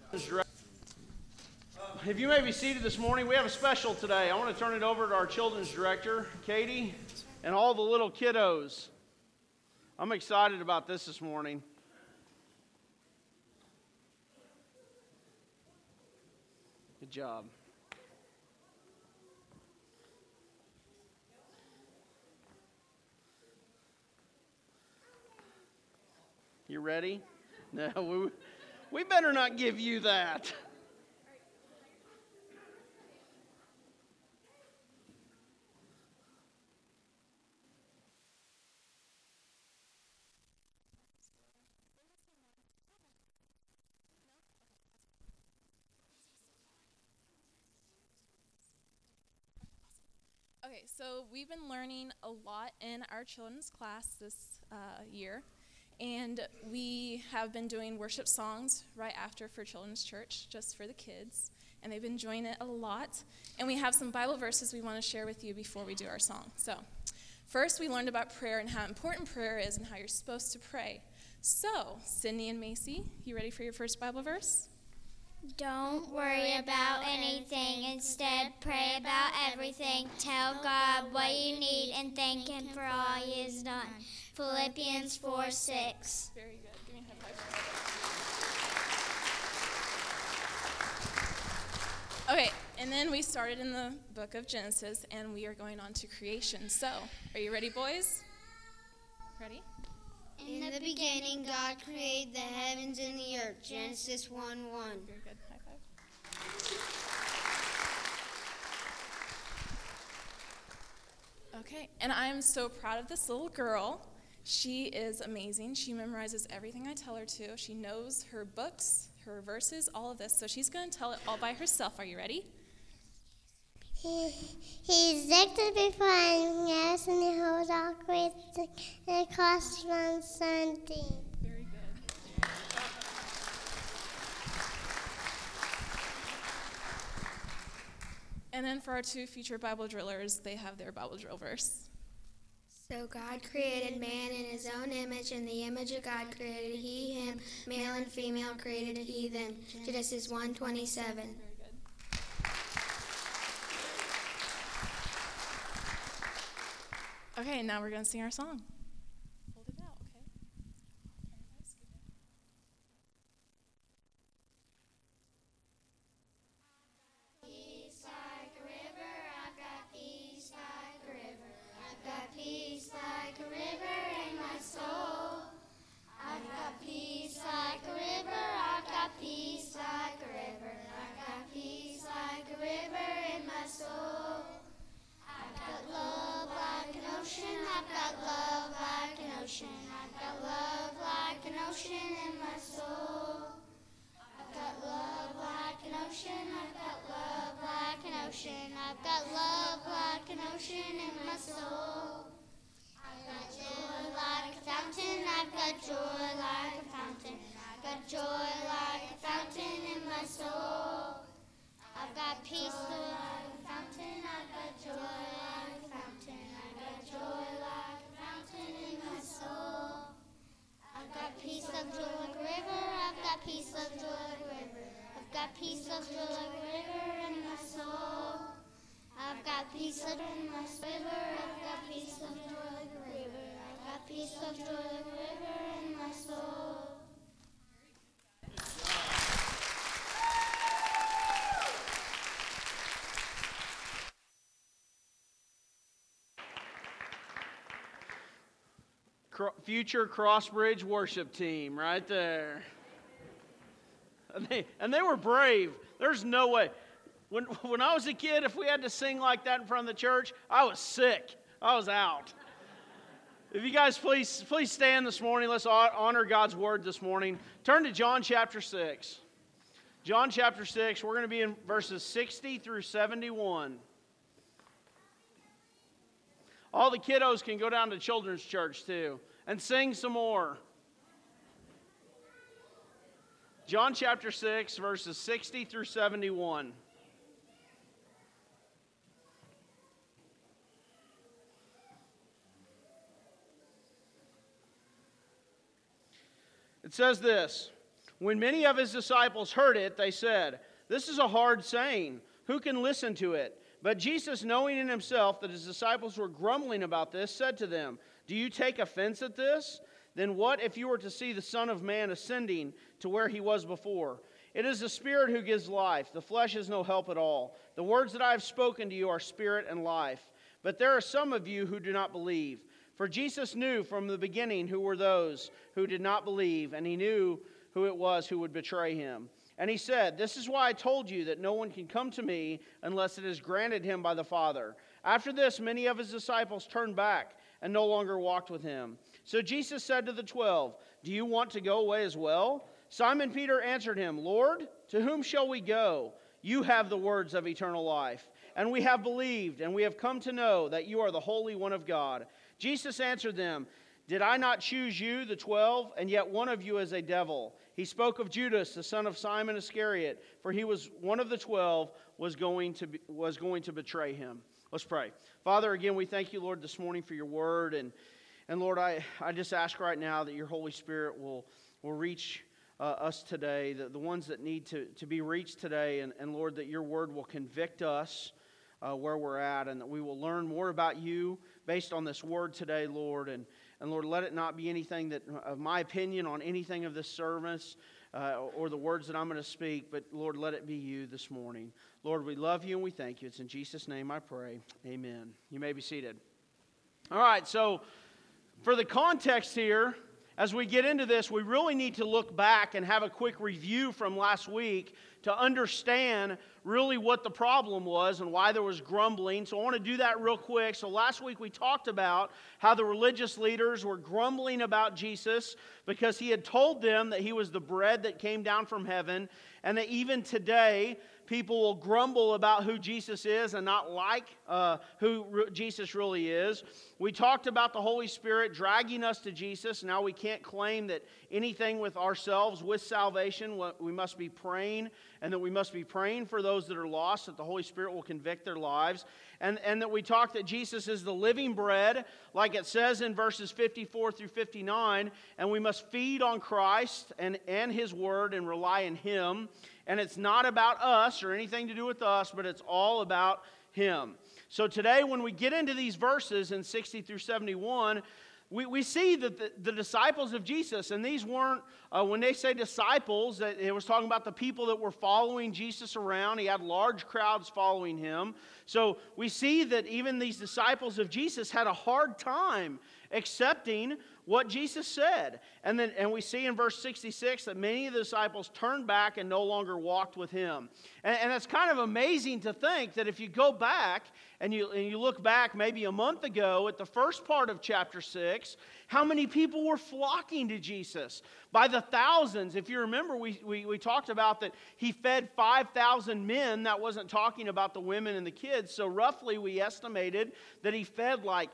If you may be seated this morning, we have a special today. I want to turn it over to our children's director, Katie, and all the little kiddos. I'm excited about this morning. Good job. You ready? No, we better not give you that. Okay, so we've been learning a lot in our children's class this year, and we have been doing worship songs right after for Children's Church, just for the kids, and they've been enjoying it a lot. And we have some Bible verses we want to share with you before we do our song. So, first we learned about prayer and how important prayer is and how you're supposed to pray. So, Sydney and Macy, you ready for your first Bible verse? Don't worry about anything. Instead, pray about everything. Tell God what you need and thank Him for all He has done. Philippians 4:6. Very good. Give me a high five. Okay, and then we started in the book of Genesis, and we are going on to creation. So, are you ready, boys? Ready? In the beginning, God created the heavens and the earth. Genesis 1:1. Very good. High five. Okay, and I am so proud of this little girl. She is amazing. She memorizes everything I tell her to. She knows her books, her verses, all of this. So she's going to tell it all by herself. Are you ready? He existed before anything else, and He holds all creation and costs from something. Very good. And then for our two future Bible drillers, they have their Bible drill verse. So God created man in His own image. In the image of God created He him. Male and female created He them. Genesis 1:27. Okay, now we're going to sing our song. Hold it out, okay? Peace like a river, I've got peace like a river. I've got peace like a river in my soul. I've got peace like a river, I've got peace like a river. I've got peace like a river in my soul. I've got love like an ocean, I've got love like an ocean. I've got love like an ocean in my soul. I've got love like an ocean, I've got love like an ocean. I've got love like an ocean in my soul. I've got joy like a fountain, I've got joy like a fountain. I've got joy like a fountain in my soul. I've got peace like a fountain, I've got joy like a fountain. I've got joy like a fountain in my soul. I've got peace of joy like a river, I've got peace of joy like a river. I've got peace of joy like a river in my soul. I've got peace of joy in my river, I've got peace of joy like a river. I've got peace of joy like a river in my soul. Future Crossbridge worship team right there. And they were brave. There's no way. When I was a kid, if we had to sing like that in front of the church, I was sick. I was out. If you guys please stand this morning. Let's honor God's word this morning. Turn to John chapter 6. John chapter 6, we're going to be in verses 60 through 71. All the kiddos can go down to children's church too and sing some more. John chapter 6, verses 60 through 71. It says this: When many of his disciples heard it, they said, "This is a hard saying. Who can listen to it?" But Jesus, knowing in himself that his disciples were grumbling about this, said to them, "Do you take offense at this? Then what if you were to see the Son of Man ascending to where he was before? It is the Spirit who gives life. The flesh is no help at all. The words that I have spoken to you are spirit and life. But there are some of you who do not believe." For Jesus knew from the beginning who were those who did not believe, and he knew who it was who would betray him. And he said, "This is why I told you that no one can come to me unless it is granted him by the Father." After this, many of his disciples turned back and no longer walked with him. So Jesus said to the 12, "Do you want to go away as well?" Simon Peter answered him, "Lord, to whom shall we go? You have the words of eternal life. And we have believed, and we have come to know that you are the Holy One of God." Jesus answered them, "Did I not choose you, the 12, and yet one of you is a devil?" He spoke of Judas, the son of Simon Iscariot, for he was one of the 12, was going to betray him. Let's pray. Father, again, we thank you, Lord, this morning for your word. And Lord, I just ask right now that your Holy Spirit will reach us today, the ones that need to be reached today. And Lord, that your word will convict us where we're at, and that we will learn more about you based on this word today, Lord. And Lord, let it not be anything that of my opinion on anything of this service or the words that I'm going to speak, but Lord, let it be you this morning. Lord, we love you and we thank you. It's in Jesus' name I pray. Amen. You may be seated. All right, so for the context here, as we get into this, we really need to look back and have a quick review from last week to understand really what the problem was and why there was grumbling. So I want to do that real quick. So last week we talked about how the religious leaders were grumbling about Jesus because he had told them that he was the bread that came down from heaven, and that even today people will grumble about who Jesus is and not like who Jesus really is. We talked about the Holy Spirit dragging us to Jesus. Now we can't claim that anything with ourselves with salvation. We must be praying, and that we must be praying for those that are lost, that the Holy Spirit will convict their lives. And that we talked that Jesus is the living bread, like it says in verses 54 through 59, and we must feed on Christ and His Word and rely on Him. And it's not about us or anything to do with us, but it's all about Him. So today, when we get into these verses in 60 through 71, we see that the disciples of Jesus, and these weren't, when they say disciples, that it was talking about the people that were following Jesus around. He had large crowds following Him. So we see that even these disciples of Jesus had a hard time accepting what Jesus said. And we see in verse 66 that many of the disciples turned back and no longer walked with Him. And it's kind of amazing to think that if you go back and you look back maybe a month ago at the first part of chapter 6, how many people were flocking to Jesus? By the thousands. If you remember, we talked about that He fed 5,000 men. That wasn't talking about the women and the kids. So roughly we estimated that He fed like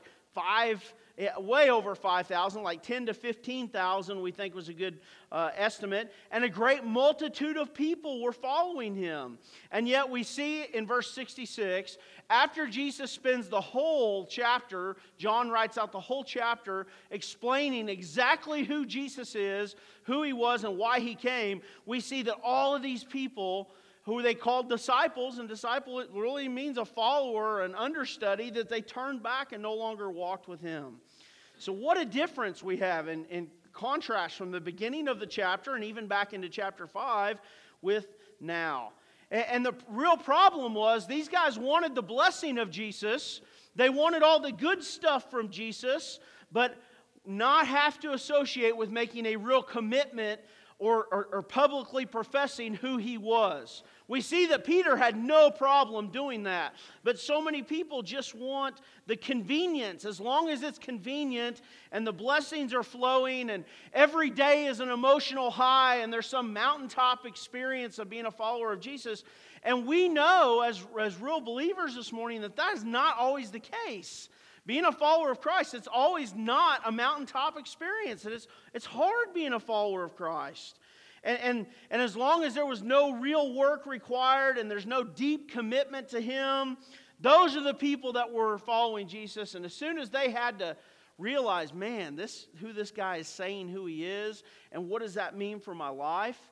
way over 5,000, like 10 to 15,000 we think was a good estimate. And a great multitude of people were following Him. And yet we see in verse 66, after Jesus spends the whole chapter, John writes out the whole chapter explaining exactly who Jesus is, who He was, and why He came. We see that all of these people who they called disciples, and disciple it really means a follower, an understudy, that they turned back and no longer walked with Him. So what a difference we have in contrast from the beginning of the chapter and even back into chapter 5 with now. And the real problem was these guys wanted the blessing of Jesus. They wanted all the good stuff from Jesus, but not have to associate with making a real commitment or publicly professing who He was. We see that Peter had no problem doing that. But so many people just want the convenience. As long as it's convenient and the blessings are flowing and every day is an emotional high and there's some mountaintop experience of being a follower of Jesus. And we know as real believers this morning that is not always the case. Being a follower of Christ, it's always not a mountaintop experience. It's hard being a follower of Christ. And as long as there was no real work required and there's no deep commitment to Him, those are the people that were following Jesus. And as soon as they had to realize, man, who this guy is saying who he is, and what does that mean for my life?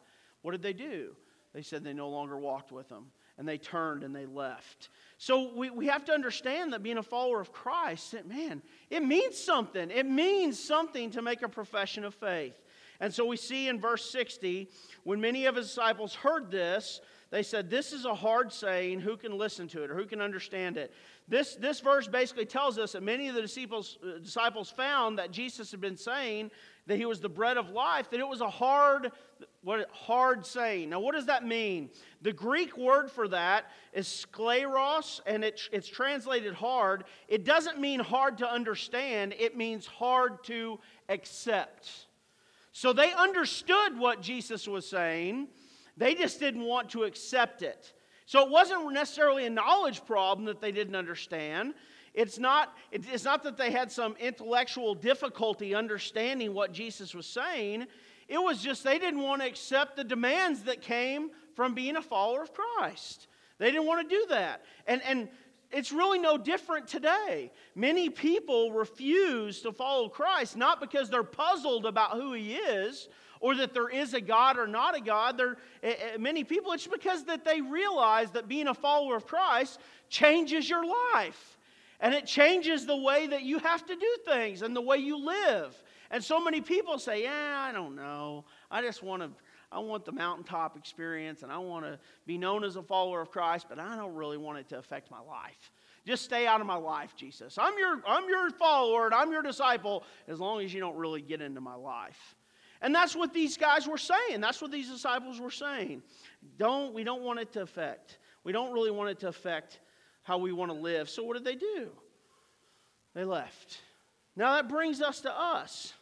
What did they do? They said they no longer walked with him. And they turned and they left. So we have to understand that being a follower of Christ, man, it means something. It means something to make a profession of faith. And so we see in verse 60, when many of his disciples heard this, they said, this is a hard saying. Who can listen to it or who can understand it? This verse basically tells us that many of the disciples found that Jesus had been saying that he was the bread of life, that it was a hard saying. Now, what does that mean? The Greek word for that is skleros, and it's translated hard. It doesn't mean hard to understand. It means hard to accept. So they understood what Jesus was saying. They just didn't want to accept it. So it wasn't necessarily a knowledge problem that they didn't understand. It's not that they had some intellectual difficulty understanding what Jesus was saying. It was just they didn't want to accept the demands that came from being a follower of Christ. They didn't want to do that. And it's really no different today. Many people refuse to follow Christ, not because they're puzzled about who he is, or that there is a God or not a God. Many people, it's because that they realize that being a follower of Christ changes your life. And it changes the way that you have to do things and the way you live. And so many people say, I don't know. I want the mountaintop experience and I want to be known as a follower of Christ, but I don't really want it to affect my life. Just stay out of my life, Jesus. I'm your follower and I'm your disciple as long as you don't really get into my life. And that's what these guys were saying. That's what these disciples were saying. We don't want it to affect. We don't really want it to affect how we want to live. So what did they do? They left. Now that brings us to us.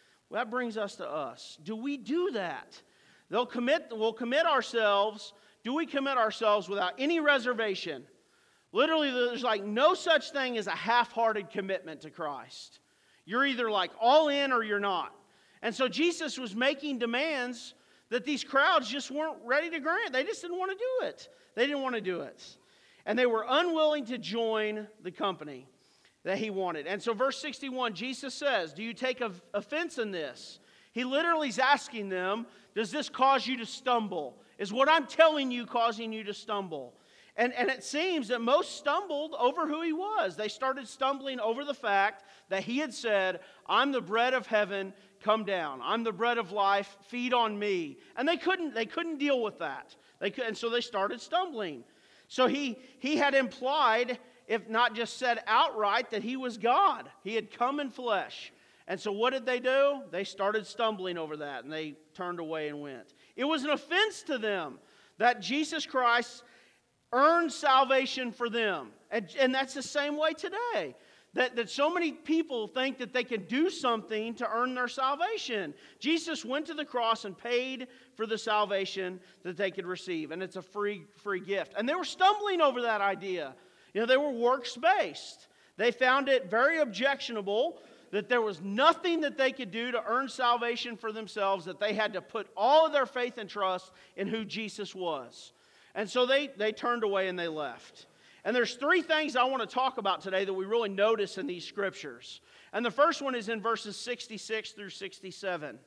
Do we do that? We'll commit ourselves. Do we commit ourselves without any reservation? Literally, there's like no such thing as a half-hearted commitment to Christ. You're either like all in or you're not. And so Jesus was making demands that these crowds just weren't ready to grant. They just didn't want to do it. They didn't want to do it. And they were unwilling to join the company that he wanted. And so verse 61, Jesus says, do you take offense in this? He literally is asking them, does this cause you to stumble? Is what I'm telling you causing you to stumble? And it seems that most stumbled over who he was. They started stumbling over the fact that he had said, I'm the bread of heaven, come down. I'm the bread of life, feed on me. And they couldn't deal with that. And so they started stumbling. So he had implied, if not just said outright, that he was God. He had come in flesh. And so what did they do? They started stumbling over that, and they turned away and went. It was an offense to them that Jesus Christ earned salvation for them. And that's the same way today. That so many people think that they can do something to earn their salvation. Jesus went to the cross and paid for the salvation that they could receive. And it's a free gift. And they were stumbling over that idea. They were works-based. They found it very objectionable that there was nothing that they could do to earn salvation for themselves, that they had to put all of their faith and trust in who Jesus was. And so they turned away and they left. And there's three things I want to talk about today that we really notice in these scriptures. And the first one is in verses 66 through 67.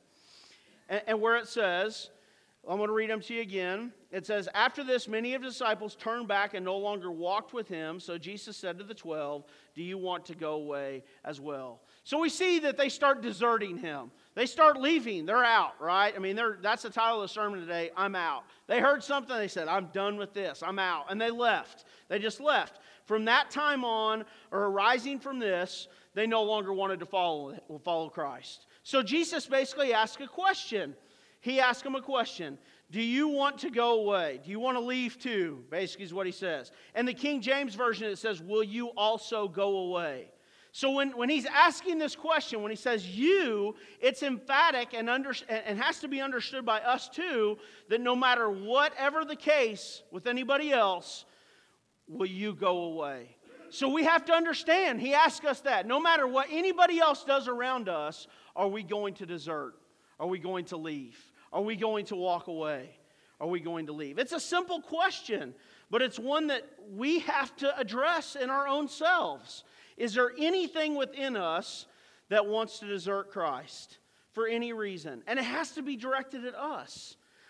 And where it says, I'm going to read them to you again. It says, after this, many of the disciples turned back and no longer walked with him. So Jesus said to the 12, do you want to go away as well? So we see that they start deserting him. They start leaving. They're out, right? I mean, that's the title of the sermon today, I'm out. They heard something. They said, I'm done with this. I'm out. And they left. They just left. From that time on, or arising from this, they no longer wanted to follow Christ. So Jesus basically asked a question. He asked them a question. Do you want to go away? Do you want to leave too? Basically is what he says. And the King James Version, it says, will you also go away? So when he's asking this question, when he says you, it's emphatic and has to be understood by us too, that no matter whatever the case with anybody else, will you go away? So we have to understand, he asked us that. No matter what anybody else does around us, are we going to desert? Are we going to leave? Are we going to walk away? Are we going to leave? It's a simple question, but it's one that we have to address in our own selves. Is there anything within us that wants to desert Christ for any reason? And it has to be directed at us.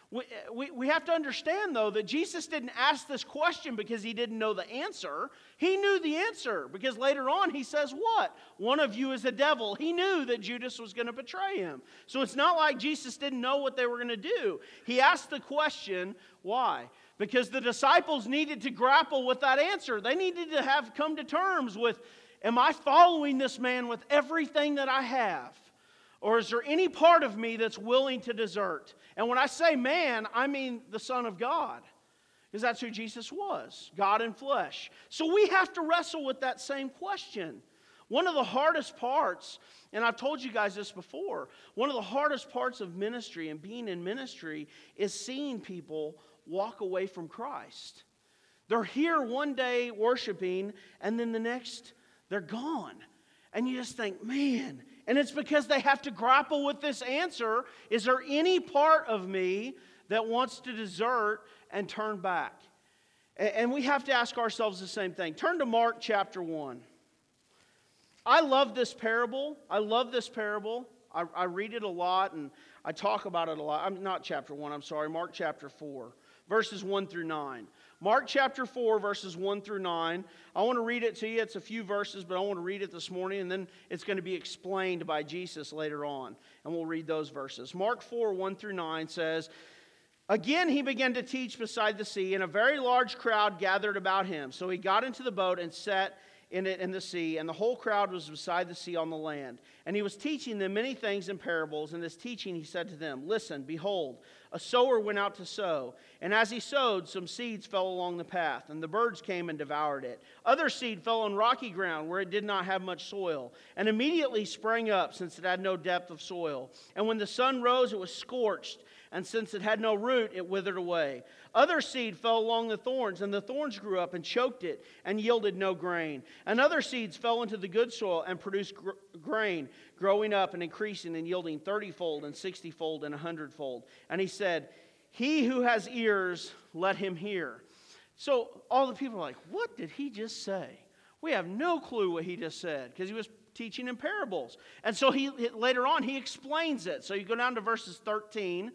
We have to understand, though, that Jesus didn't ask this question because he didn't know the answer. He knew the answer because later on he says what? One of you is a devil. He knew that Judas was going to betray him. So it's not like Jesus didn't know what they were going to do. He asked the question, why? Because the disciples needed to grapple with that answer. They needed to have come to terms with, am I following this man with everything that I have? Or is there any part of me that's willing to desert? And when I say man, I mean the Son of God. Because that's who Jesus was, God in flesh. So we have to wrestle with that same question. One of the hardest parts, and I've told you guys this before, one of the hardest parts of ministry and being in ministry is seeing people walk away from Christ. They're here one day worshiping, and then the next, they're gone. And you just think, man. And it's because they have to grapple with this answer. Is there any part of me that wants to desert and turn back? And we have to ask ourselves the same thing. Turn to Mark chapter 1. I love this parable. I read it a lot and I talk about it a lot. I'm not chapter 1, I'm sorry. Mark chapter 4, verses 1 through 9. Mark chapter 4, verses 1 through 9. I want to read it to you. It's a few verses, but I want to read it this morning, and then it's going to be explained by Jesus later on. And we'll read those verses. Mark 4, 1 through 9 says, "Again he began to teach beside the sea, and a very large crowd gathered about him. So he got into the boat and sat in it in the sea, and the whole crowd was beside the sea on the land. And he was teaching them many things in parables. In this teaching he said to them, 'Listen, behold, a sower went out to sow. And as he sowed, some seeds fell along the path, and the birds came and devoured it. Other seed fell on rocky ground where it did not have much soil, and immediately sprang up, since it had no depth of soil. And when the sun rose, it was scorched, and since it had no root, it withered away. Other seed fell along the thorns, and the thorns grew up and choked it, and yielded no grain. And other seeds fell into the good soil and produced grain, growing up and increasing and yielding 30-fold and 60-fold and 100-fold. And he said, he who has ears, let him hear.'" So all the people are like, what did he just say? We have no clue what he just said, because he was teaching in parables. And so later on, he explains it. So you go down to verses 13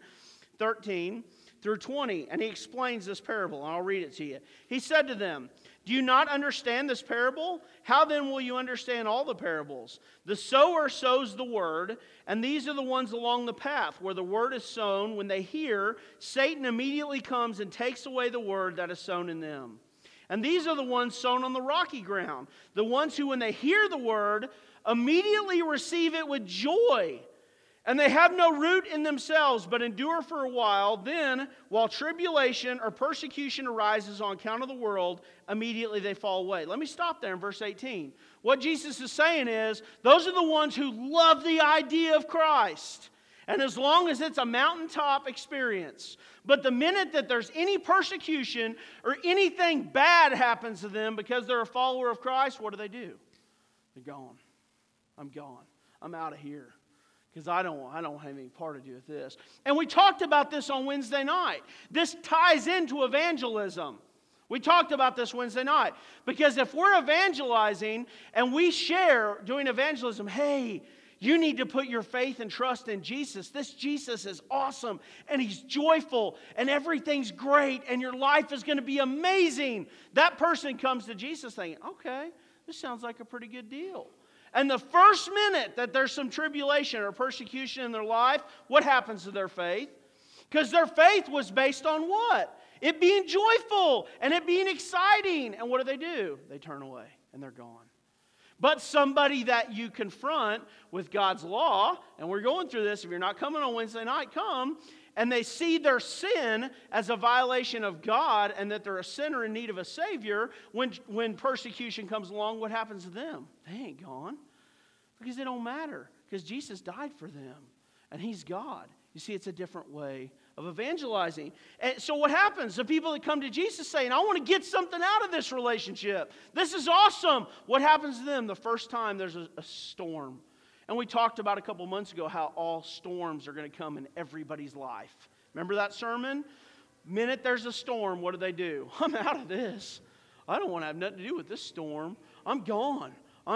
through 20, and he explains this parable, and I'll read it to you. He said to them, "Do you not understand this parable? How then will you understand all the parables? The sower sows the word, and these are the ones along the path where the word is sown. When they hear, Satan immediately comes and takes away the word that is sown in them. And these are the ones sown on the rocky ground, the ones who, when they hear the word, immediately receive it with joy. And they have no root in themselves, but endure for a while. Then, while tribulation or persecution arises on account of the world, immediately they fall away." Let me stop there in verse 18. What Jesus is saying is, those are the ones who love the idea of Christ. And as long as it's a mountaintop experience. But the minute that there's any persecution or anything bad happens to them because they're a follower of Christ, what do? They're gone. I'm gone. I'm out of here. Because I don't have any part to do with this. And we talked about this on Wednesday night. This ties into evangelism. We talked about this Wednesday night. Because if we're evangelizing and we share doing evangelism, hey, you need to put your faith and trust in Jesus. This Jesus is awesome and he's joyful and everything's great and your life is going to be amazing. That person comes to Jesus thinking, okay, this sounds like a pretty good deal. And the first minute that there's some tribulation or persecution in their life, what happens to their faith? Because their faith was based on what? It being joyful and it being exciting. And what do? They turn away and they're gone. But somebody that you confront with God's law, and we're going through this, if you're not coming on Wednesday night, come, and they see their sin as a violation of God and that they're a sinner in need of a Savior, when persecution comes along, what happens to them? They ain't gone. Because it don't matter. Because Jesus died for them. And He's God. You see, it's a different way of evangelizing. And so what happens? The people that come to Jesus saying, I want to get something out of this relationship. This is awesome. What happens to them the first time there's a storm? And we talked about a couple months ago how all storms are going to come in everybody's life. Remember that sermon? Minute there's a storm, what do? I'm out of this. I don't want to have nothing to do with this storm. I'm gone.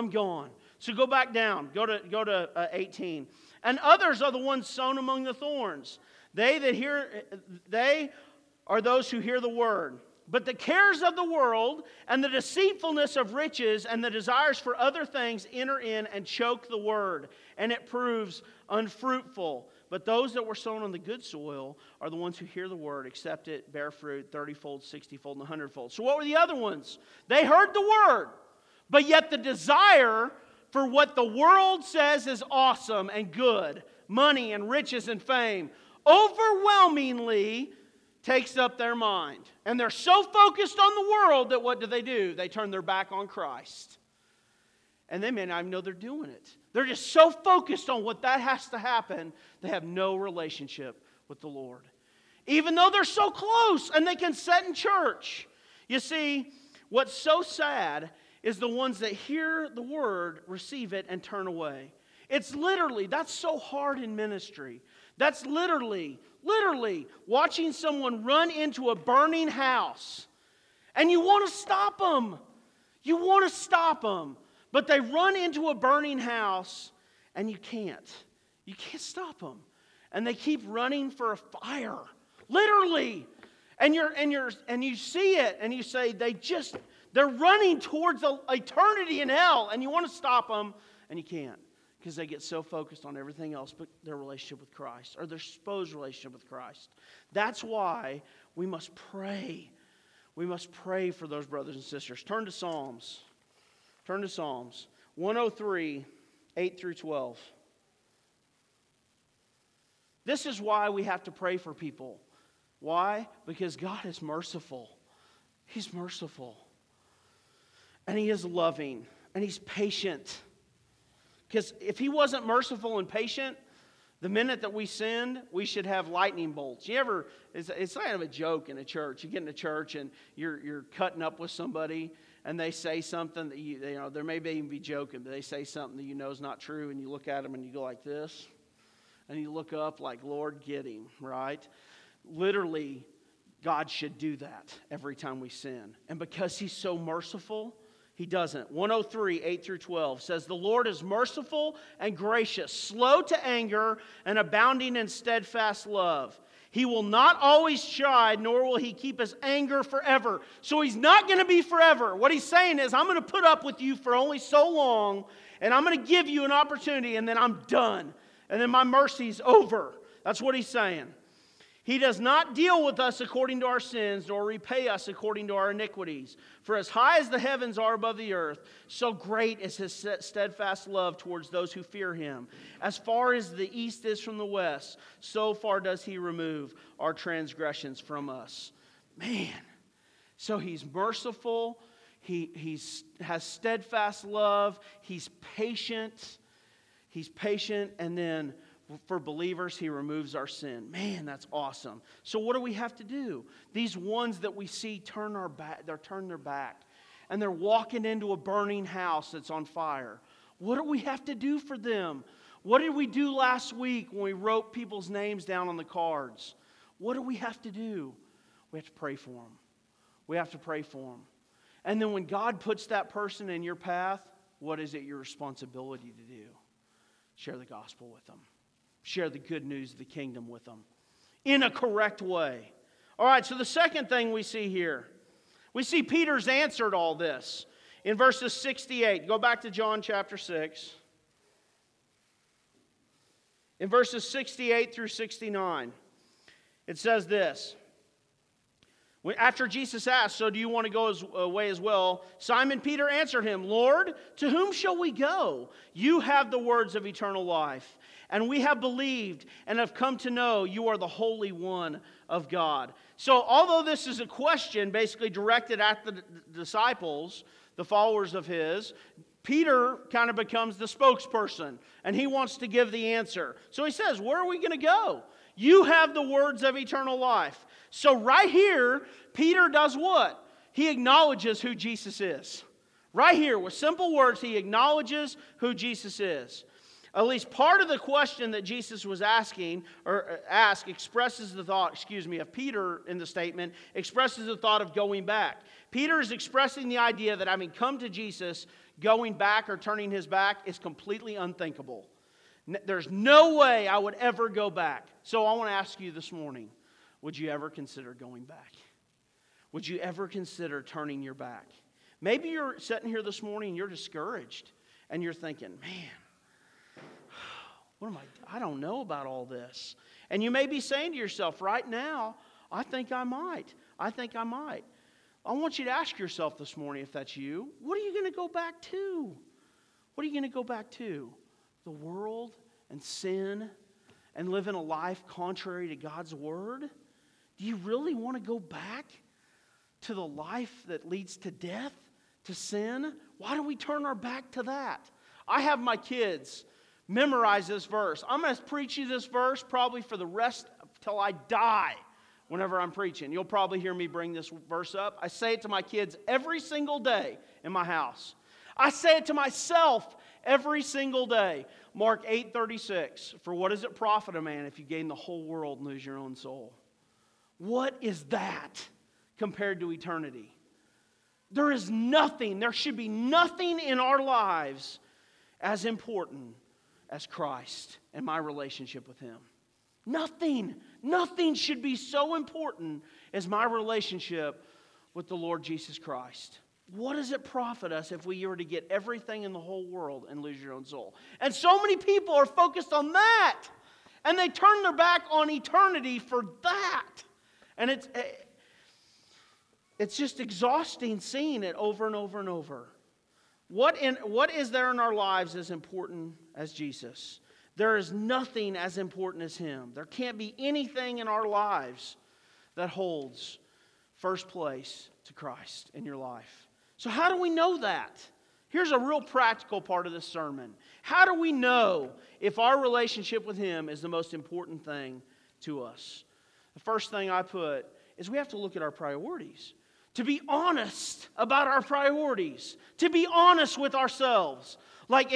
So go back down. Go to 18. And others are the ones sown among the thorns. They are those who hear the word. But the cares of the world and the deceitfulness of riches and the desires for other things enter in and choke the word, and it proves unfruitful. But those that were sown on the good soil are the ones who hear the word, accept it, bear fruit, 30-fold, 60-fold, and 100-fold. So what were the other ones? They heard the word, but yet the desire for what the world says is awesome and good, money and riches and fame, overwhelmingly takes up their mind. And they're so focused on the world that what do? They turn their back on Christ. And they may not even know they're doing it. They're just so focused on what that has to happen, they have no relationship with the Lord. Even though they're so close and they can sit in church. You see, what's so sad is the ones that hear the word, receive it, and turn away. It's literally, that's so hard in ministry. That's literally watching someone run into a burning house. And you want to stop them. You want to stop them. But they run into a burning house and you can't. You can't stop them. And they keep running for a fire. Literally. And you see it and you say they're running towards eternity in hell, and you want to stop them and you can't. Because they get so focused on everything else but their relationship with Christ, or their supposed relationship with Christ. That's why we must pray. We must pray for those brothers and sisters. Turn to Psalms. Turn to Psalms 103, 8 through 12. This is why we have to pray for people. Why? Because God is merciful. He's merciful. And He is loving. And He's patient. Because if He wasn't merciful and patient, the minute that we sinned, we should have lightning bolts. It's kind of a joke in a church. You get in a church and you're cutting up with somebody, and they say something that there may even be joking, but they say something that you know is not true, and you look at them and you go like this, and you look up like, Lord, get him, right? Literally, God should do that every time we sin. And because He's so merciful, He doesn't. 103, 8 through 12 says, the Lord is merciful and gracious, slow to anger, and abounding in steadfast love. He will not always chide, nor will He keep His anger forever. So He's not going to be forever. What He's saying is, I'm going to put up with you for only so long, and I'm going to give you an opportunity, and then I'm done. And then my mercy's over. That's what He's saying. He does not deal with us according to our sins, nor repay us according to our iniquities. For as high as the heavens are above the earth, so great is His steadfast love towards those who fear Him. As far as the east is from the west, so far does He remove our transgressions from us. Man, so He's merciful. He has steadfast love. He's patient. He's patient, and then for believers, He removes our sin. Man, that's awesome. So what do we have to do? These ones that we see turn their back, and they're walking into a burning house that's on fire. What do we have to do for them? What did we do last week when we wrote people's names down on the cards? What do we have to do? We have to pray for them. We have to pray for them. And then when God puts that person in your path, what is it your responsibility to do? Share the gospel with them. Share the good news of the kingdom with them in a correct way. All right, so the second thing we see here, we see Peter's answered all this in verses 68. Go back to John chapter 6. In verses 68 through 69, it says this. After Jesus asked, so do you want to go away as well? Simon Peter answered Him, Lord, to whom shall we go? You have the words of eternal life. And we have believed and have come to know you are the Holy One of God. So although this is a question basically directed at the disciples, the followers of His, Peter kind of becomes the spokesperson, and he wants to give the answer. So he says, where are we going to go? You have the words of eternal life. So right here, Peter does what? He acknowledges who Jesus is. Right here, with simple words, he acknowledges who Jesus is. At least part of the question that Jesus was asking, expresses the thought, of Peter in the statement, expresses the thought of going back. Peter is expressing the idea that having come to Jesus, going back or turning his back is completely unthinkable. There's no way I would ever go back. So I want to ask you this morning, would you ever consider going back? Would you ever consider turning your back? Maybe you're sitting here this morning and you're discouraged and you're thinking, man, I don't know about all this. And you may be saying to yourself right now, I think I might. I want you to ask yourself this morning, if that's you, what are you going to go back to? What are you going to go back to? The world and sin and living a life contrary to God's word? Do you really want to go back to the life that leads to death, to sin? Why do we turn our back to that? I have my kids memorize this verse. I'm going to preach you this verse probably for the rest till I die whenever I'm preaching. You'll probably hear me bring this verse up. I say it to my kids every single day in my house. I say it to myself every single day. Mark 8:36. For what does it profit a man if you gain the whole world and lose your own soul? What is that compared to eternity? There is nothing, there should be nothing in our lives as important as Christ and my relationship with Him. Nothing should be so important as my relationship with the Lord Jesus Christ. What does it profit us if we were to get everything in the whole world and lose your own soul? And so many people are focused on that. And they turn their back on eternity for that. And it's just exhausting seeing it over and over and over. What is there in our lives as important as Jesus? There is nothing as important as Him. There can't be anything in our lives that holds first place to Christ in your life. So how do we know that? Here's a real practical part of this sermon. How do we know if our relationship with Him is the most important thing to us? The first thing I put is we have to look at our priorities. To be honest about our priorities. To be honest with ourselves. Like,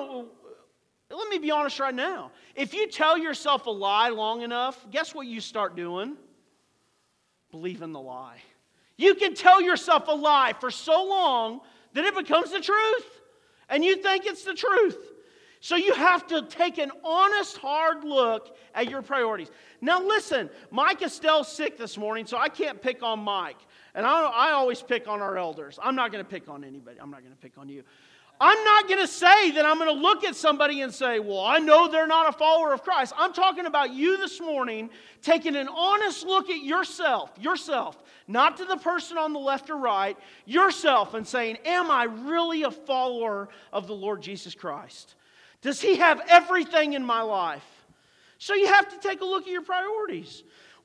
let me be honest right now. If you tell yourself a lie long enough, guess what you start doing? Believing the lie. You can tell yourself a lie for so long that it becomes the truth. And you think it's the truth. So you have to take an honest, hard look at your priorities. Now listen, Mike Estelle's sick this morning, so I can't pick on Mike. And I always pick on our elders. I'm not going to pick on anybody. I'm not going to pick on you. I'm not going to say that I'm going to look at somebody and say, well, I know they're not a follower of Christ. I'm talking about you this morning taking an honest look at yourself, not to the person on the left or right, yourself, and saying, am I really a follower of the Lord Jesus Christ? Does He have everything in my life? So you have to take a look at your priorities.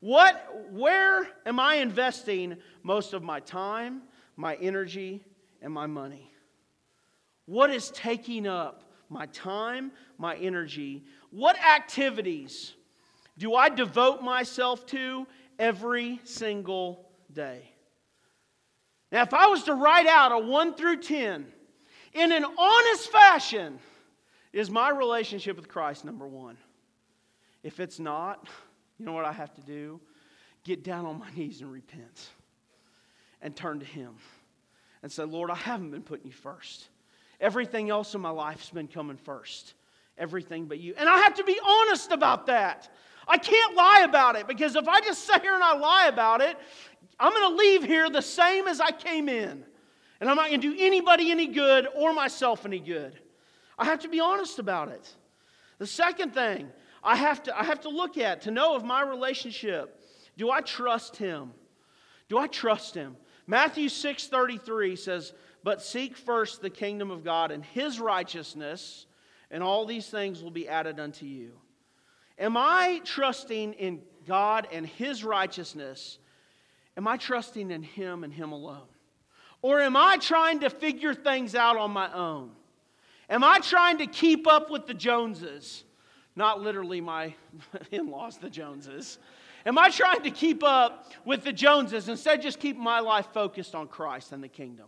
Where am I investing most of my time, my energy, and my money? What is taking up my time, my energy? What activities do I devote myself to every single day? Now, if I was to write out a 1 through 10, in an honest fashion, is my relationship with Christ number one? If it's not, you know what I have to do? Get down on my knees and repent. And turn to Him. And say, Lord, I haven't been putting You first. Everything else in my life's been coming first. Everything but You. And I have to be honest about that. I can't lie about it. Because if I just sit here and I lie about it, I'm going to leave here the same as I came in. And I'm not going to do anybody any good or myself any good. I have to be honest about it. The second thing I have to look at to know if my relationship, do I trust Him? Do I trust Him? Matthew 6:33 says, but seek first the kingdom of God and His righteousness, and all these things will be added unto you. Am I trusting in God and His righteousness? Am I trusting in Him and Him alone? Or am I trying to figure things out on my own? Am I trying to keep up with the Joneses? Not literally my in-laws, the Joneses. Am I trying to keep up with the Joneses instead of just keeping my life focused on Christ and the kingdom?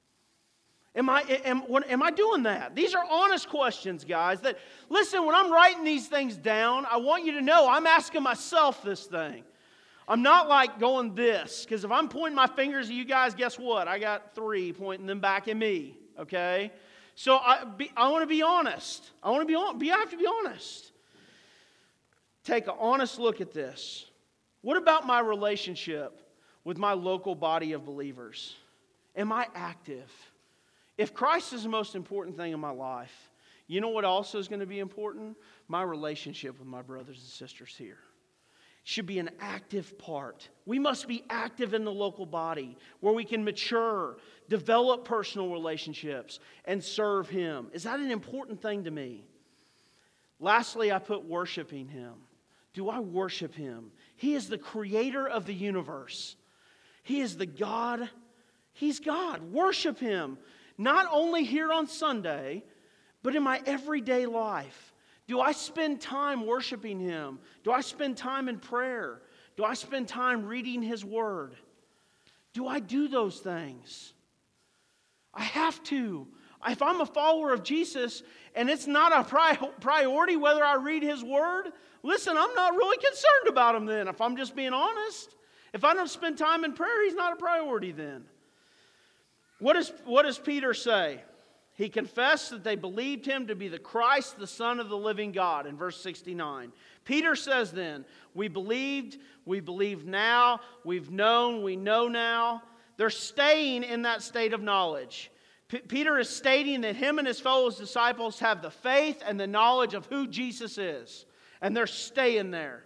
Am I doing that? These are honest questions, guys. That, listen, when I'm writing these things down, I want you to know I'm asking myself this thing. I'm not like going this. Because if I'm pointing my fingers at you guys, guess what? I got 3 pointing them back at me. Okay? So I want to be honest. I have to be honest. Take an honest look at this. What about my relationship with my local body of believers? Am I active? If Christ is the most important thing in my life, you know what also is going to be important? My relationship with my brothers and sisters here. Should be an active part. We must be active in the local body where we can mature, develop personal relationships, and serve Him. Is that an important thing to me? Lastly, I put worshiping Him. Do I worship Him? He is the creator of the universe. He is the God. He's God. Worship Him. Not only here on Sunday, but in my everyday life. Do I spend time worshiping Him? Do I spend time in prayer? Do I spend time reading His Word? Do I do those things? I have to. If I'm a follower of Jesus and it's not a priority whether I read His Word, listen, I'm not really concerned about Him then, if I'm just being honest. If I don't spend time in prayer, He's not a priority then. What does Peter say? He confessed that they believed Him to be the Christ, the Son of the living God, in verse 69. Peter says then, we believed now, we've known, we know now. They're staying in that state of knowledge. Peter is stating that him and his fellow disciples have the faith and the knowledge of who Jesus is. And they're staying there.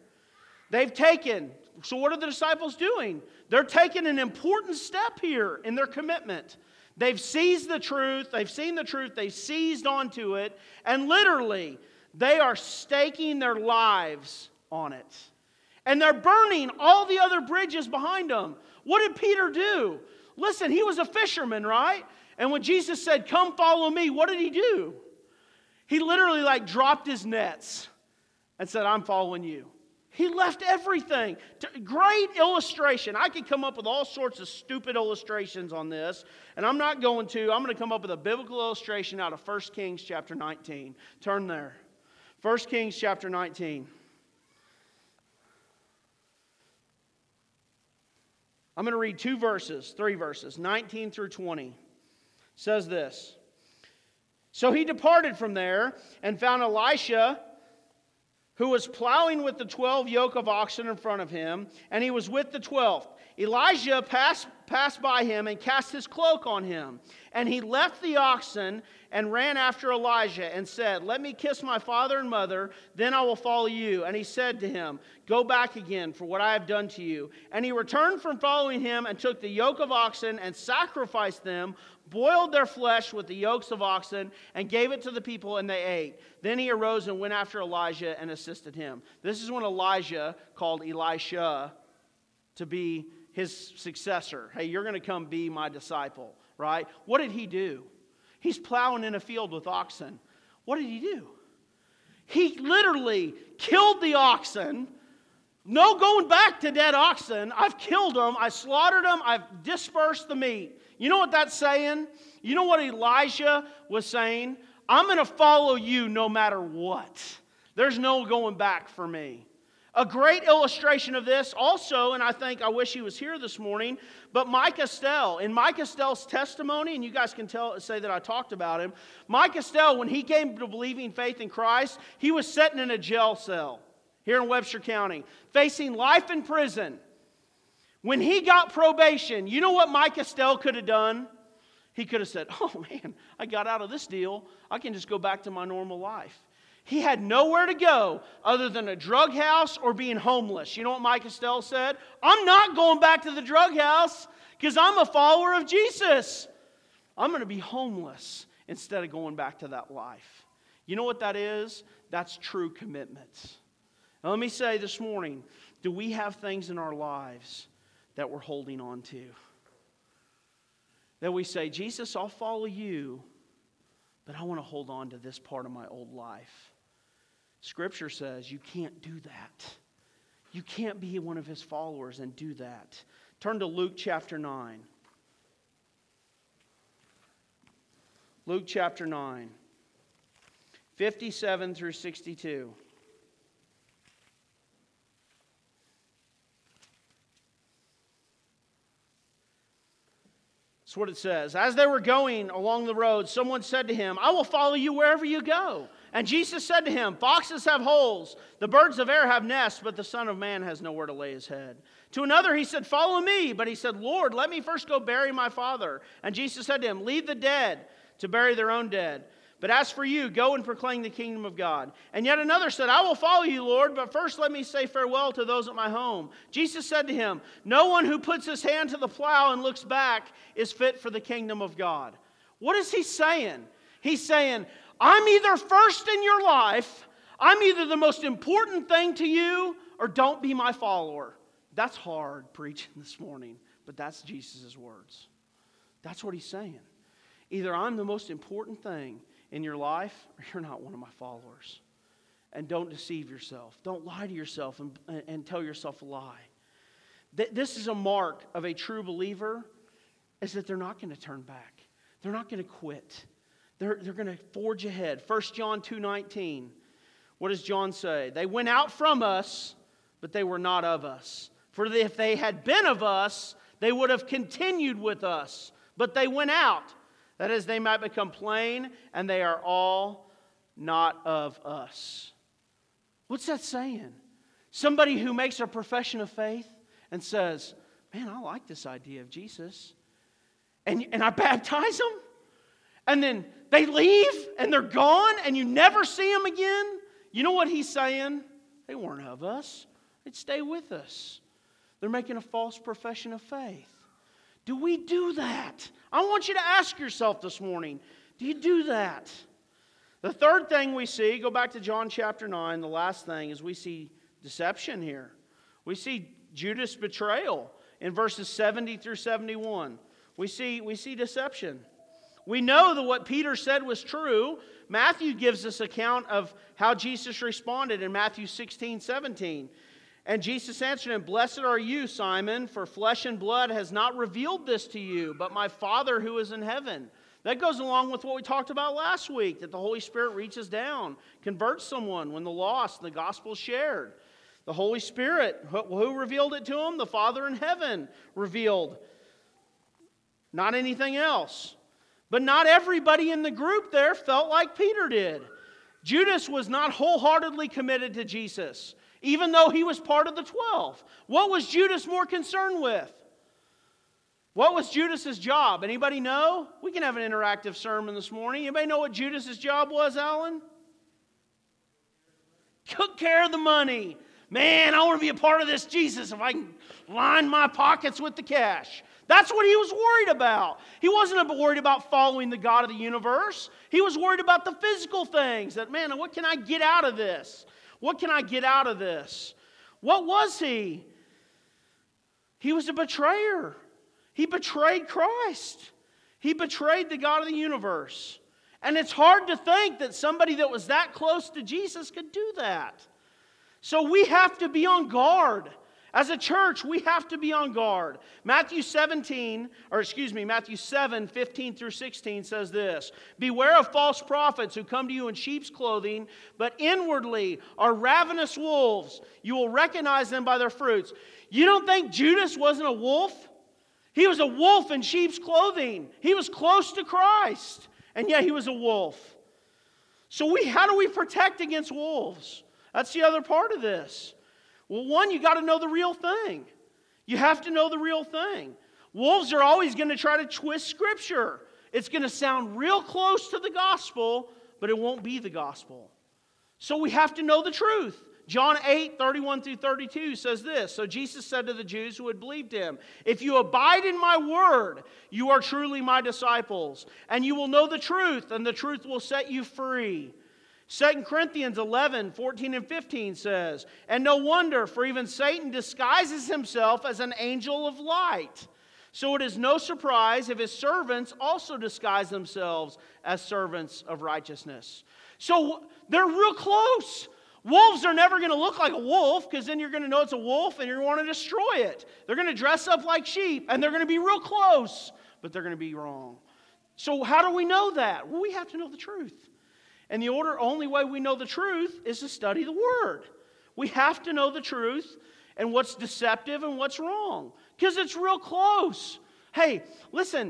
So what are the disciples doing? They're taking an important step here in their commitment. They've seized the truth, they've seen the truth, they've seized onto it, and literally, they are staking their lives on it. And they're burning all the other bridges behind them. What did Peter do? Listen, he was a fisherman, right? And when Jesus said, come follow me, what did he do? He literally dropped his nets and said, I'm following you. He left everything. Great illustration. I could come up with all sorts of stupid illustrations on this, and I'm not going to. I'm going to come up with a biblical illustration out of 1 Kings chapter 19. Turn there. 1 Kings chapter 19. I'm going to read three verses, 19 through 20. It says this. So he departed from there and found Elisha, who was plowing with the 12 yoke of oxen in front of him, and he was with the 12th. Elijah passed by him and cast his cloak on him. And he left the oxen and ran after Elijah and said, let me kiss my father and mother, then I will follow you. And he said to him, go back again for what I have done to you. And he returned from following him and took the yoke of oxen and sacrificed them, boiled their flesh with the yokes of oxen, and gave it to the people, and they ate. Then he arose and went after Elijah and assisted him. This is when Elijah called Elisha to be his successor. Hey, you're going to come be my disciple, right? What did he do? He's plowing in a field with oxen. What did he do? He literally killed the oxen. No going back to dead oxen. I've killed them. I slaughtered them. I've dispersed the meat. You know what that's saying? You know what Elijah was saying? I'm going to follow you no matter what. There's no going back for me. A great illustration of this also, and I wish he was here this morning, but Mike Estelle. In Mike Estelle's testimony, and you guys can say that I talked about him, Mike Estelle, when he came to believing faith in Christ, he was sitting in a jail cell here in Webster County, facing life in prison. When he got probation, you know what Mike Estelle could have done? He could have said, oh man, I got out of this deal. I can just go back to my normal life. He had nowhere to go other than a drug house or being homeless. You know what Mike Estelle said? I'm not going back to the drug house because I'm a follower of Jesus. I'm going to be homeless instead of going back to that life. You know what that is? That's true commitment. Now let me say this morning, do we have things in our lives that we're holding on to? That we say, Jesus, I'll follow you, but I want to hold on to this part of my old life. Scripture says you can't do that. You can't be one of his followers and do that. Turn to Luke chapter 9. Luke chapter 9, 57 through 62. That's what it says. As they were going along the road, someone said to him, I will follow you wherever you go. And Jesus said to him, foxes have holes, the birds of air have nests, but the Son of Man has nowhere to lay his head. To another he said, follow me. But he said, Lord, let me first go bury my father. And Jesus said to him, leave the dead to bury their own dead. But as for you, go and proclaim the kingdom of God. And yet another said, I will follow you, Lord, but first let me say farewell to those at my home. Jesus said to him, no one who puts his hand to the plow and looks back is fit for the kingdom of God. What is he saying? He's saying, I'm either first in your life, I'm either the most important thing to you, or don't be my follower. That's hard preaching this morning, but that's Jesus' words. That's what he's saying. Either I'm the most important thing in your life, or you're not one of my followers. And don't deceive yourself. Don't lie to yourself and tell yourself a lie. This is a mark of a true believer, is that they're not going to turn back. They're not going to quit. They're going to forge ahead. 1 John 2:19. What does John say? They went out from us, but they were not of us. For if they had been of us, they would have continued with us. But they went out, that is, they might become plain, and they are all not of us. What's that saying? Somebody who makes a profession of faith and says, man, I like this idea of Jesus. And I baptize them. And then they leave and they're gone and you never see them again. You know what he's saying? They weren't of us. They'd stay with us. They're making a false profession of faith. Do we do that? I want you to ask yourself this morning, do you do that? The third thing we see, go back to John chapter 9, the last thing is we see deception here. We see Judas' betrayal in verses 70 through 71. We see deception. We know that what Peter said was true. Matthew gives us account of how Jesus responded in Matthew 16:17. And Jesus answered him, blessed are you, Simon, for flesh and blood has not revealed this to you, but my Father who is in heaven. That goes along with what we talked about last week, that the Holy Spirit reaches down, converts someone when the lost, the gospel is shared. The Holy Spirit, who revealed it to him? The Father in heaven revealed. Not anything else. But not everybody in the group there felt like Peter did. Judas was not wholeheartedly committed to Jesus, even though he was part of the 12. What was Judas more concerned with? What was Judas's job? Anybody know? We can have an interactive sermon this morning. Anybody know what Judas's job was, Alan? Took care of the money. Man, I want to be a part of this Jesus if I can line my pockets with the cash. That's what he was worried about. He wasn't worried about following the God of the universe. He was worried about the physical things. That, man, what can I get out of this? What can I get out of this? What was he? He was a betrayer. He betrayed Christ. He betrayed the God of the universe. And it's hard to think that somebody that was that close to Jesus could do that. So we have to be on guard. As a church, we have to be on guard. Matthew 7, 15 through 16 says this. Beware of false prophets who come to you in sheep's clothing, but inwardly are ravenous wolves. You will recognize them by their fruits. You don't think Judas wasn't a wolf? He was a wolf in sheep's clothing. He was close to Christ, and yet he was a wolf. So how do we protect against wolves? That's the other part of this. Well, one, you got to know the real thing. You have to know the real thing. Wolves are always going to try to twist Scripture. It's going to sound real close to the gospel, but it won't be the gospel. So we have to know the truth. John 8, 31 through 32 says this. So Jesus said to the Jews who had believed him, if you abide in my word, you are truly my disciples, and you will know the truth, and the truth will set you free. 2 Corinthians 11, 14 and 15 says, and no wonder, for even Satan disguises himself as an angel of light. So it is no surprise if his servants also disguise themselves as servants of righteousness. So they're real close. Wolves are never going to look like a wolf, because then you're going to know it's a wolf and you're going to want to destroy it. They're going to dress up like sheep, and they're going to be real close, but they're going to be wrong. So how do we know that? Well, we have to know the truth. And the only way we know the truth is to study the Word. We have to know the truth and what's deceptive and what's wrong, because it's real close. Hey, listen,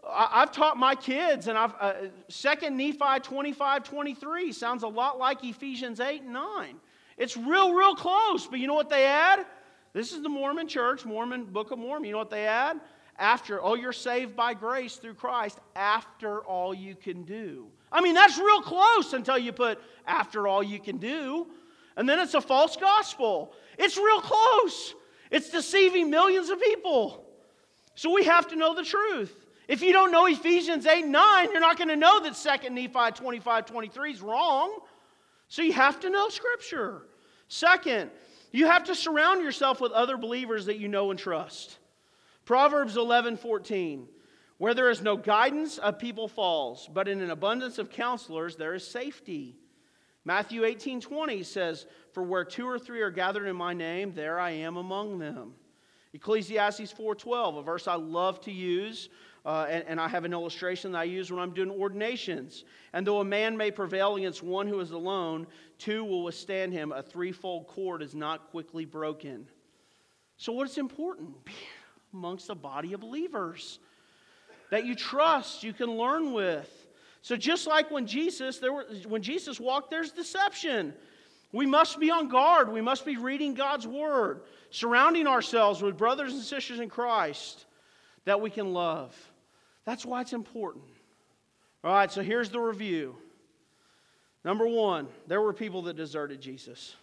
I've taught my kids, and 2 Nephi 25:23 sounds a lot like Ephesians 8 and 9. It's real close, but you know what they add? This is the Mormon church, Book of Mormon. You know what they add? You're saved by grace through Christ after all you can do. I mean, that's real close until you put after all you can do. And then it's a false gospel. It's real close. It's deceiving millions of people. So we have to know the truth. If you don't know Ephesians 8 and 9, you're not going to know that 2 Nephi 25:23 is wrong. So you have to know Scripture. Second, you have to surround yourself with other believers that you know and trust. Proverbs 11:14, where there is no guidance, a people falls, but in an abundance of counselors there is safety. Matthew 18:20 says, for where 2 or 3 are gathered in my name, there I am among them. Ecclesiastes 4:12, a verse I love to use, and I have an illustration that I use when I'm doing ordinations. And though a man may prevail against one who is alone, 2 will withstand him. A threefold cord is not quickly broken. So what's important? Be amongst a body of believers that you trust, you can learn with. So just like when Jesus walked, there's deception. We must be on guard. We must be reading God's Word, surrounding ourselves with brothers and sisters in Christ that we can love. That's why it's important. All right, so here's the review. Number 1, there were people that deserted Jesus.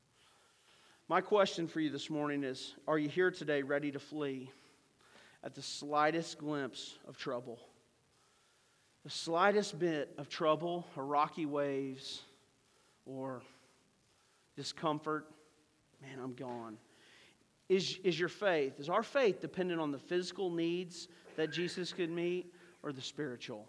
My question for you this morning is, are you here today ready to flee at the slightest glimpse of trouble? The slightest bit of trouble, or rocky waves, or discomfort, man, I'm gone. Is our faith dependent on the physical needs that Jesus could meet or the spiritual?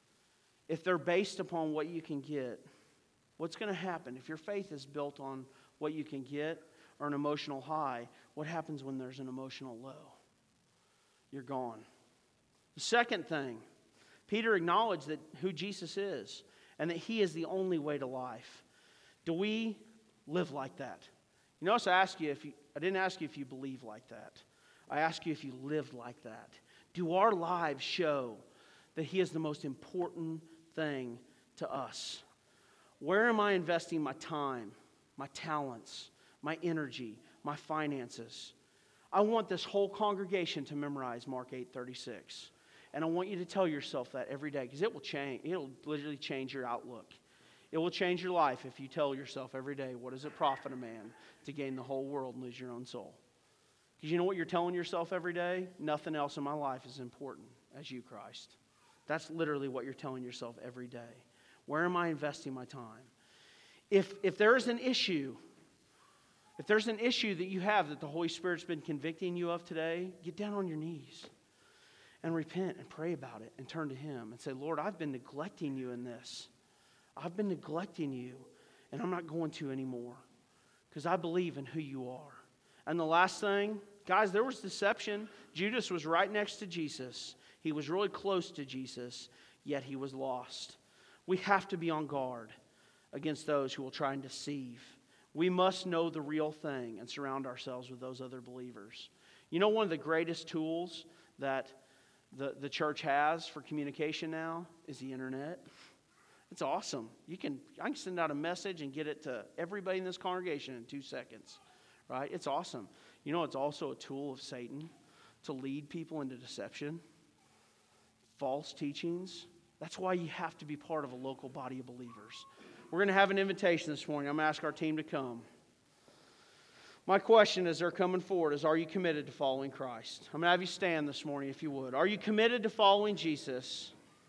If they're based upon what you can get, what's going to happen? If your faith is built on what you can get or an emotional high, what happens when there's an emotional low? You're gone. The second thing, Peter acknowledged that who Jesus is and that He is the only way to life. Do we live like that? You notice I didn't ask you if you believe like that. I asked you if you lived like that. Do our lives show that He is the most important thing to us? Where am I investing my time, my talents, my energy, my finances? I want this whole congregation to memorize Mark 8:36. And I want you to tell yourself that every day, because it will change. It'll literally change your outlook. It will change your life if you tell yourself every day, what does it profit a man to gain the whole world and lose your own soul? Because you know what you're telling yourself every day? Nothing else in my life is important as you, Christ. That's literally what you're telling yourself every day. Where am I investing my time? If there is an issue, if there's an issue that you have that the Holy Spirit's been convicting you of today, get down on your knees and repent and pray about it and turn to Him and say, Lord, I've been neglecting you in this. I've been neglecting you, and I'm not going to anymore because I believe in who you are. And the last thing, guys, there was deception. Judas was right next to Jesus. He was really close to Jesus, yet he was lost. We have to be on guard against those who will try and deceive. We must know the real thing and surround ourselves with those other believers. You know, one of the greatest tools that the church has for communication now is the internet. It's awesome. I can send out a message and get it to everybody in this congregation in 2 seconds. Right? It's awesome. You know, it's also a tool of Satan to lead people into deception, false teachings. That's why you have to be part of a local body of believers. We're going to have an invitation this morning. I'm going to ask our team to come. My question as they're coming forward is, are you committed to following Christ? I'm going to have you stand this morning if you would. Are you committed to following Jesus?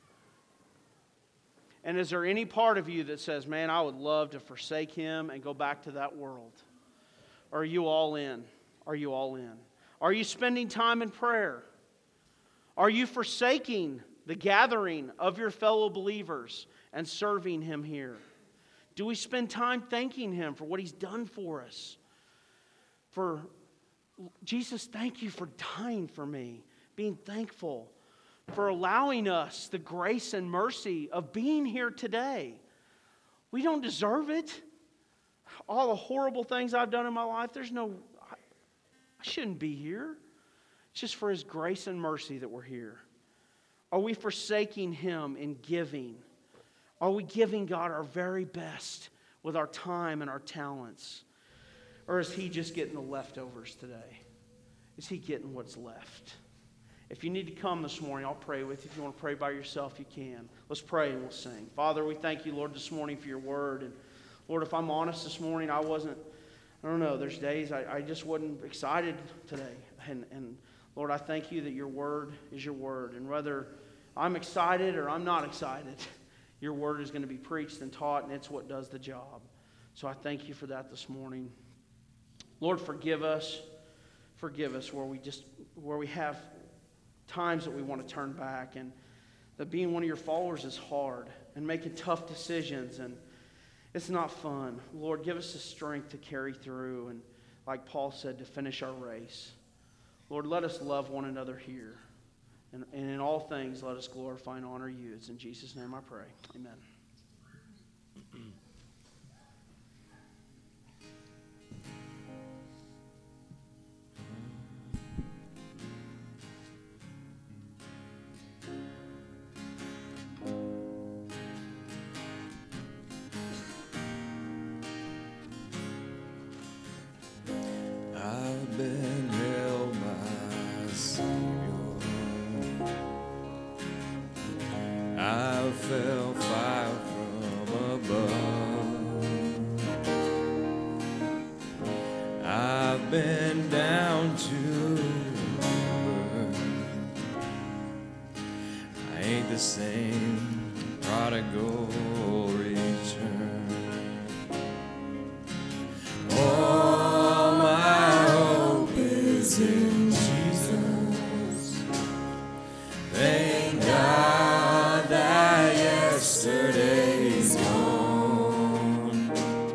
And is there any part of you that says, man, I would love to forsake Him and go back to that world? Or are you all in? Are you all in? Are you spending time in prayer? Are you forsaking the gathering of your fellow believers and serving Him here? Do we spend time thanking Him for what He's done for us? For Jesus, thank you for dying for me, being thankful for allowing us the grace and mercy of being here today. We don't deserve it. All the horrible things I've done in my life, I shouldn't be here. It's just for His grace and mercy that we're here. Are we forsaking Him in giving? Are we giving God our very best with our time and our talents? Or is He just getting the leftovers today? Is He getting what's left? If you need to come this morning, I'll pray with you. If you want to pray by yourself, you can. Let's pray and we'll sing. Father, we thank you, Lord, this morning for your word. And Lord, if I'm honest this morning, I don't know, there's days I just wasn't excited today. And Lord, I thank you that your word is your word. And whether I'm excited or I'm not excited, your word is going to be preached and taught, and it's what does the job. So I thank you for that this morning. Lord, forgive us. Forgive us where we have times that we want to turn back, and that being one of your followers is hard, and making tough decisions, and it's not fun. Lord, give us the strength to carry through, and like Paul said, to finish our race. Lord, let us love one another here, and in all things let us glorify and honor you. It's in Jesus' name I pray. Amen. I've been held by Savior. I felt fire from above. I've been down to earth. I ain't the same prodigal return. All my hope is in Jesus. Thank God that yesterday's gone.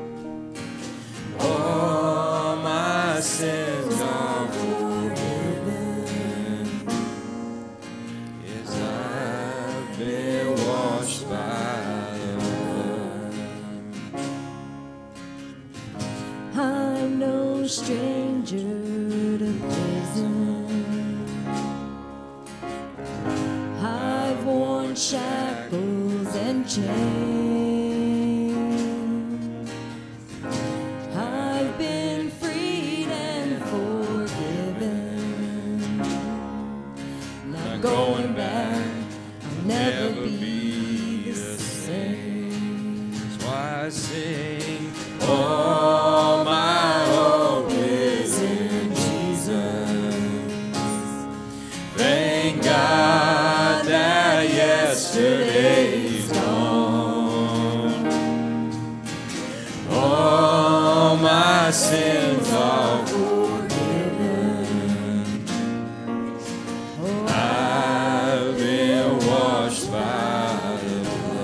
All my sins are forgiven. Yes, I've been washed by the blood. I'm no stranger to prison. I've worn shackles and chains. I've been freed and forgiven. Not going back, I'll never be the same. That's why I sing, all my hope is in Jesus. Thank God that yesterday's gone. All my sins are forgiven. I've been washed by the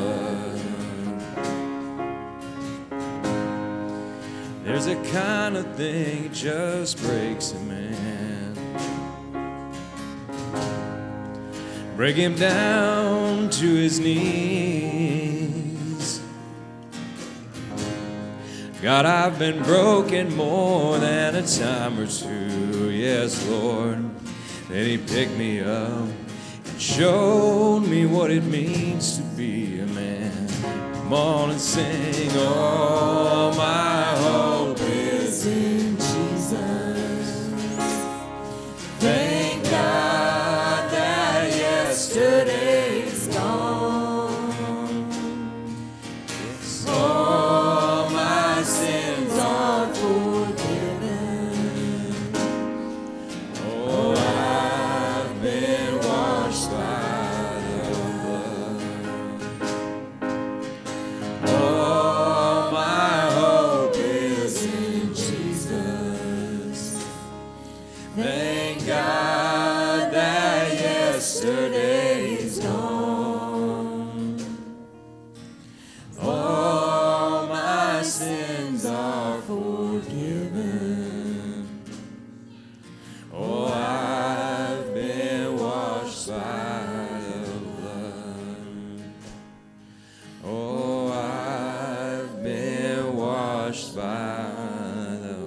blood. There's a kind of thing that just breaks a man. Break him down to his knees. God, I've been broken more than a time or two. Yes, Lord. Then he picked me up and showed me what it means to be a man. Come on and sing, all my hope is in Jesus. Thank God that yesterday's gone. Yes, all my sins are forgiven. Oh, I've been washed by the blood. All my hope is in Jesus. Thank God that yesterday's gone. All my sins are forgiven. Oh, I've been washed by the blood. Oh, I've been washed by the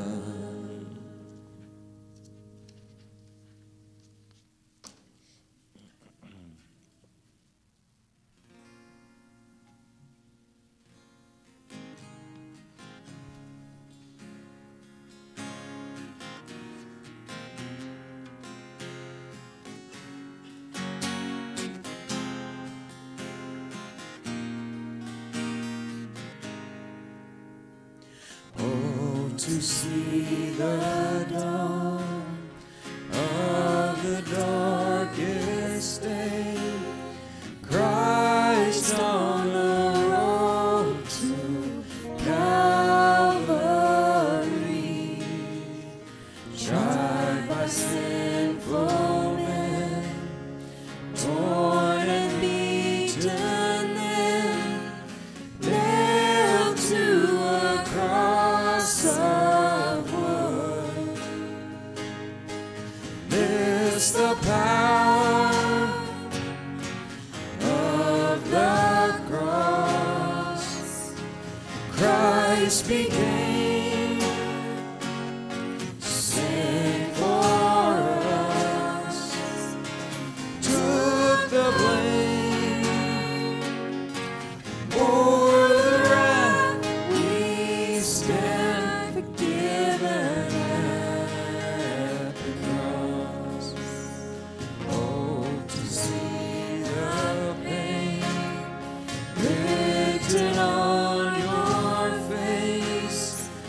blood. to see the dawn of the darkest day. Christ on the road to Calvary, tried by sinful men, torn and beaten, then nailed to a cross of wood. This the power of the cross. Christ became sin for us, took the blame, bore the wrath. We stand forgiven at the cross. Oh, to see the pain written on your face,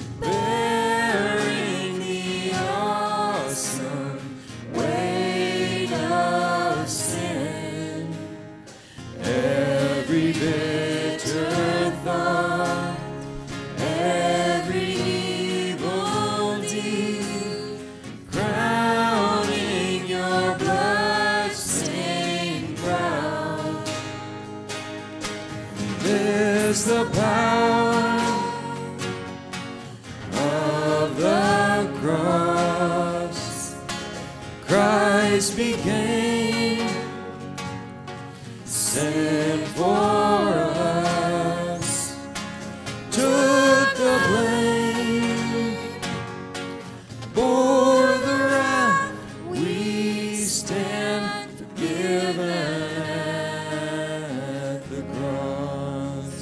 bearing the awesome weight of sin. Every bitter thought, every evil deed, crowning your blood-stained brow. There's the power of the cross. Christ became sin for us, took the blame, bore the wrath. We stand forgiven at the cross.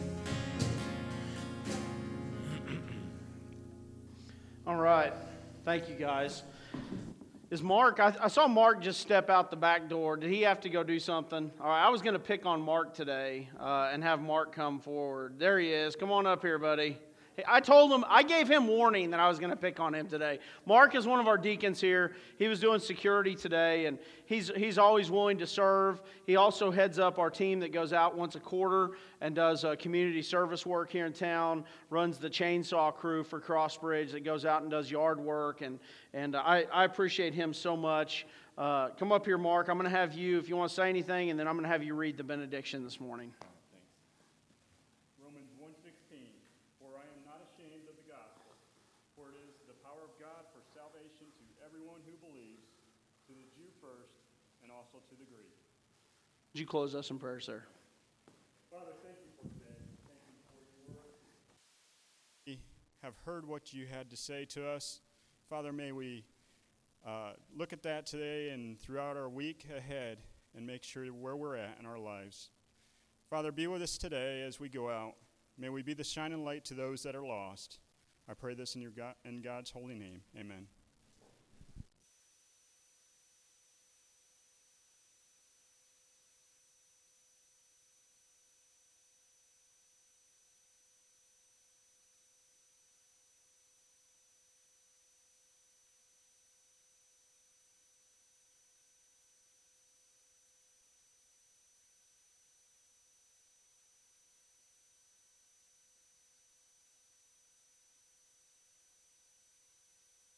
All right. Thank you, guys. Is Mark, I saw Mark just step out the back door. Did he have to go do something? All right, I was going to pick on Mark today and have Mark come forward. There he is. Come on up here, buddy. I told him, I gave him warning that I was going to pick on him today. Mark is one of our deacons here. He was doing security today, and he's always willing to serve. He also heads up our team that goes out once a quarter and does community service work here in town, runs the chainsaw crew for Crossbridge that goes out and does yard work, and I appreciate him so much. Come up here, Mark. I'm going to have you, if you want to say anything, and then I'm going to have you read the benediction this morning. Romans 1:16, for I am not ashamed of the gospel, for it is the power of God for salvation to everyone who believes, to the Jew first, and also to the Greek. Would you close us in prayer, sir? Father, thank you for today. Thank you for your word. We have heard what you had to say to us. Father, may we look at that today and throughout our week ahead and make sure where we're at in our lives. Father, be with us today as we go out. May we be the shining light to those that are lost. I pray this in God's holy name. Amen.